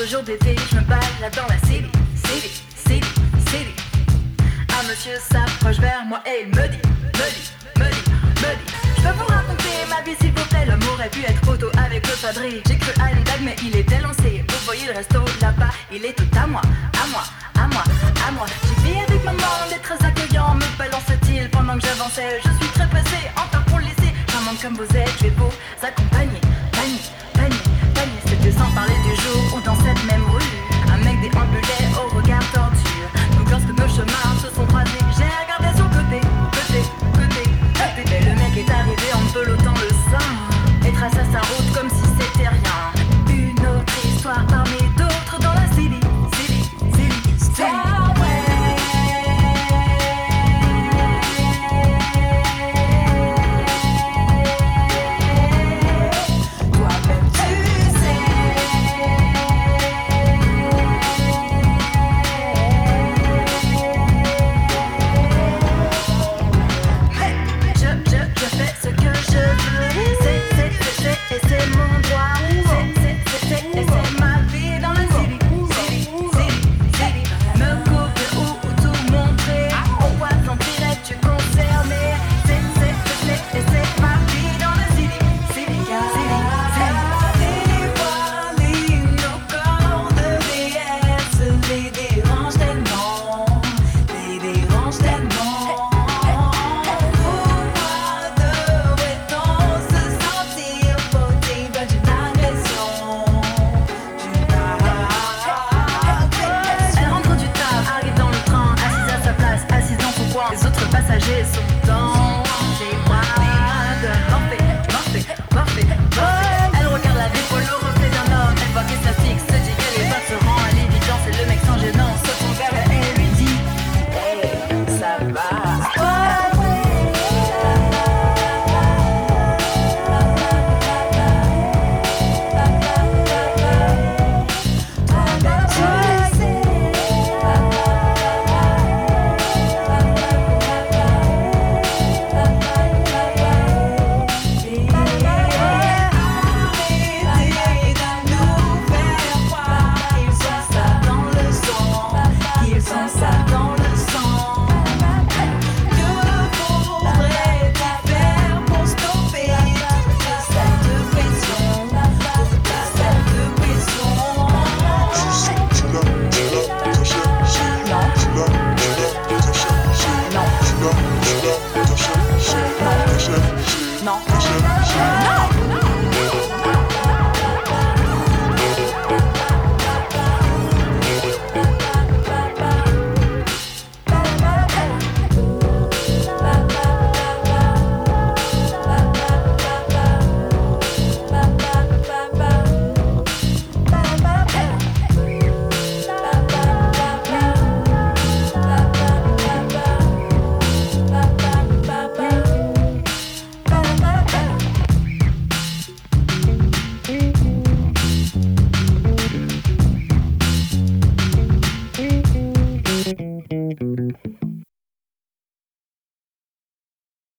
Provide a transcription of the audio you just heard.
jour d'été, je me balade dans la city. Un monsieur s'approche vers moi et il me dit je peux vous raconter ma vie s'il vous plaît. L'homme aurait pu être auto avec le padré. J'ai cru à l'idée mais il était lancé. Vous voyez le resto là-bas, il est tout à moi. J'ai vu avec maman, on est très accueillant. Me balance-t-il pendant que j'avançais. Je suis très pressé, encore pour le laisser. Charmante comme vous êtes, je vais vous accompagner. Panier, c'était sans parler du jour où dans cette même rue un mec déambulait au regard tordu. Donc lorsque nos chemins se sont croisés, j'ai regardé sur le côté. Mais le mec est arrivé en pelotant le sein et traça sa route comme si c'était rien. Une autre histoire parmi d'autres dans la city. Les autres passagers sont